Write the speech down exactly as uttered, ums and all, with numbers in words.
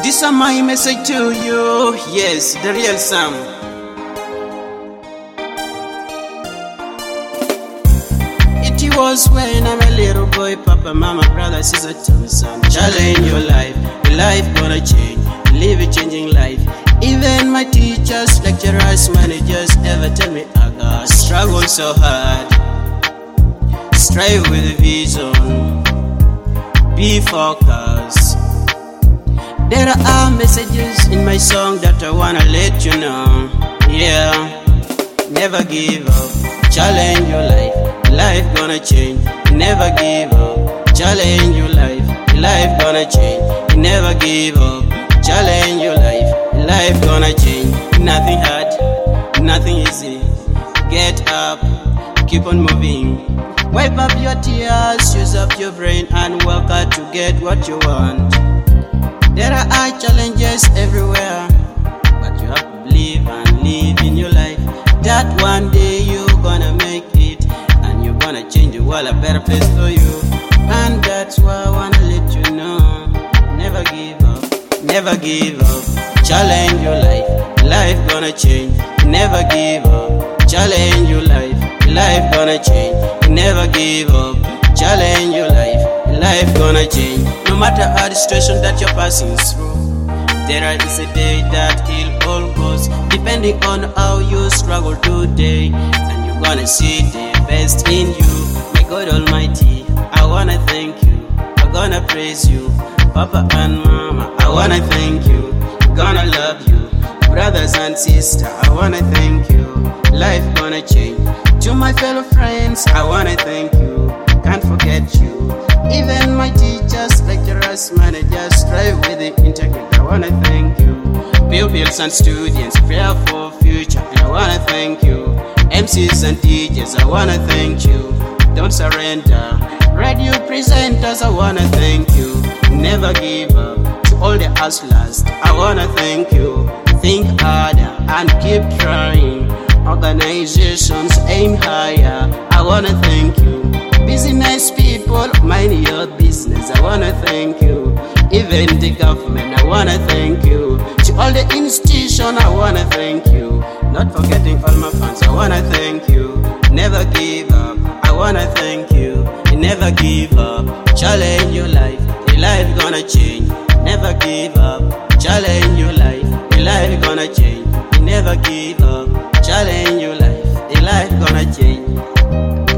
This is my message to you. Yes, the real Sam. It was when I'm a little boy, Papa, Mama, brother, sister, tell me some. Challenge your life, your life gonna change. Live a changing life. Even my teachers, lecturers, managers ever tell me I got struggle so hard. Strive with a vision. Be focused. There are messages in my song that I wanna let you know. Yeah, never give up. Challenge your life. Life gonna change. Never give up. Challenge your life. Life gonna change. Never give up. Challenge your life. Life gonna change. Nothing hard, nothing easy. Get up, keep on moving. Wipe up your tears, use up your brain and work hard to get what you want. There are challenges everywhere, but you have to believe and live in your life. That one day you're gonna make it, and you're gonna change the world a better place for you. And that's why I wanna let you know, never give up, never give up. Challenge your life, life gonna change. Never give up, challenge your life, life gonna change. Never give up, challenge your life, life gonna change. No matter how the situation that you're passing through, there is a day that it all goes. Depending on how you struggle today, and you're gonna see the best in you. My God Almighty, I wanna thank you, I'm gonna praise you. Papa and Mama, I wanna thank you, I'm gonna love you. Brothers and sisters, I wanna thank you, life gonna change. To my fellow friends, I wanna thank you, can't forget you. Even my teachers, lecturers, managers, strive with the integrity, I wanna thank you. Pupils and students, prayer for future, I wanna thank you. M Cs and D Js, I wanna thank you, don't surrender. Radio presenters, I wanna thank you, never give up. To all the hustlers, I wanna thank you, think harder and keep trying. Organizations aim higher, I wanna thank you. Business people, mind your business, I wanna thank you. Even the government, I wanna thank you. To all the institutions, I wanna thank you. Not forgetting all my fans, I wanna thank you. Never give up, I wanna thank you. Never give up, challenge your life, your life gonna change. Never give up, challenge your life, your life gonna change. Never give up, challenge your life, your life gonna change.